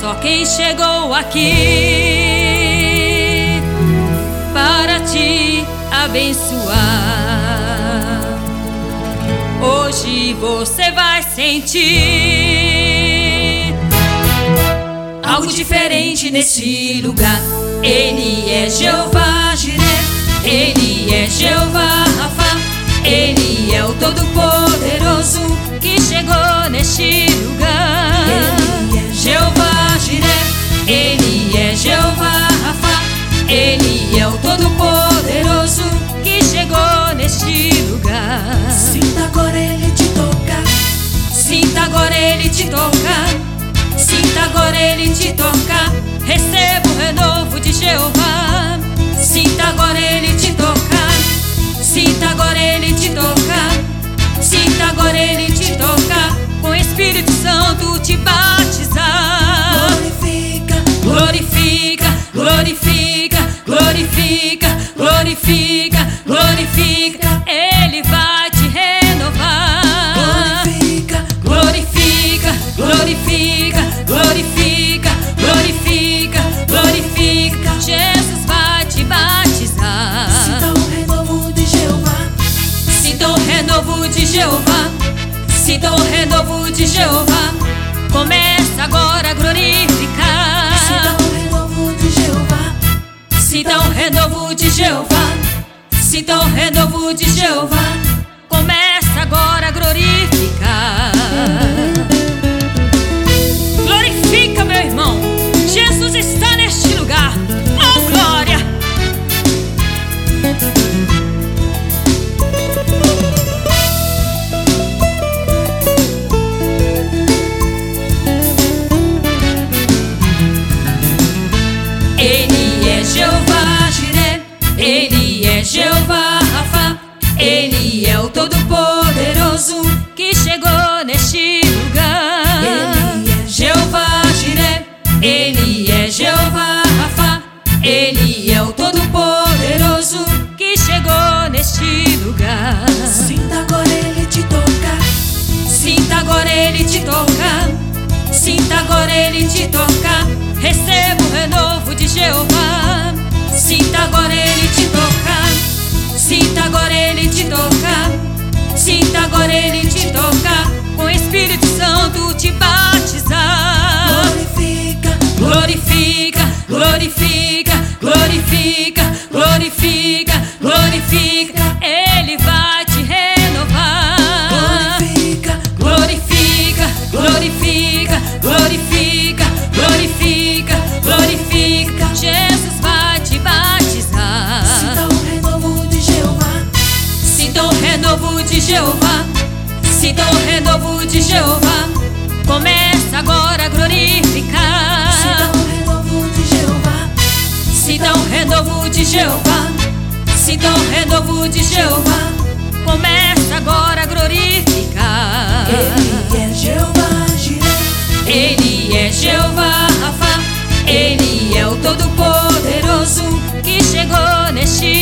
só quem chegou aqui para te abençoar. Hoje você vai sentir algo diferente nesse lugar. Ele é Jeová Jireh, Ele é Jeová Rafa, Ele é o Todo-Poderoso que chegou neste lugar. Ele é Jeová Jireh, Ele é Jeová Rafa, Ele é o Todo-Poderoso que chegou neste lugar. Sinta agora Ele te tocar. Sinta agora Ele te tocar. Sinta agora Ele te tocar. Receba o renovo de Jeová. Sinta agora Ele te tocar. Sinta agora Ele te tocar. Sinta agora Ele te tocar. Com o Espírito Santo te batizar. Glorifica, Glorifica, glorifica, glorifica, glorifica, glorifica. Ele vai te renovar. glorifica, Glorifica, glorifica, glorifica, glorifica, glorifica. Jesus vai te batizar. Sinta o renovo de Jeová. Sinta o renovo de Jeová. Sinta o renovo de Jeová. Começa agora a glorificar. Sinta o renovo de Jeová. Sinta o renovo de Jeová. Sinta o renovo de Jeová. Começa agora a glorificar. Glorifica, meu irmão. Jesus está neste lugar. Oh, glória! Ele é Jeová Jireh, Ele é Jeová Rafa, Ele é o Todo-Poderoso que chegou neste lugar. Ele é Jeová Jireh, Ele é Jeová Rafa, Ele é o Todo-Poderoso que chegou neste lugar. Sinta agora Ele te tocar. Sinta agora Ele te tocar. Sinta agora Ele te tocar. Receba o renovo de Jeová. Sinta agora Ele te tocar. Sinta agora Ele te tocar. Sinta agora Ele te tocar. Com o Espírito Santo te batizar. Glorifica, Glorifica, glorifica, glorifica, glorifica, glorifica. Ele vai te renovar. glorifica, Glorifica, glorifica, glorifica, glorifica, glorifica. Jesus vai te batizar. Sinta o renovo de Jeová. Sinta o renovo de Jeová. Sinta o renovo de Jeová. Começa agora a glorificar. Sinta o renovo de Jeová. Sinta o renovo de Jeová. Sinta o renovo de Jeová. Começa agora a glorificar. Ele é Jeová Jireh. Ele é Jeová Rafa, Ele é o Todo-Poderoso que chegou neste